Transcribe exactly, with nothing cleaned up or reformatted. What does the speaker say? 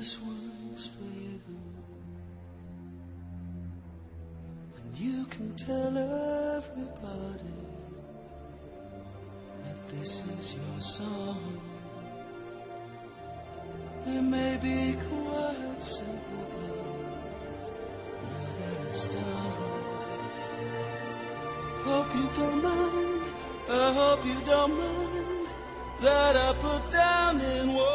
This one's for you. And you can tell everybody that this is your song. It may be quite simple, but now that it's done, hope you don't mind, I hope you don't mind that I put down in words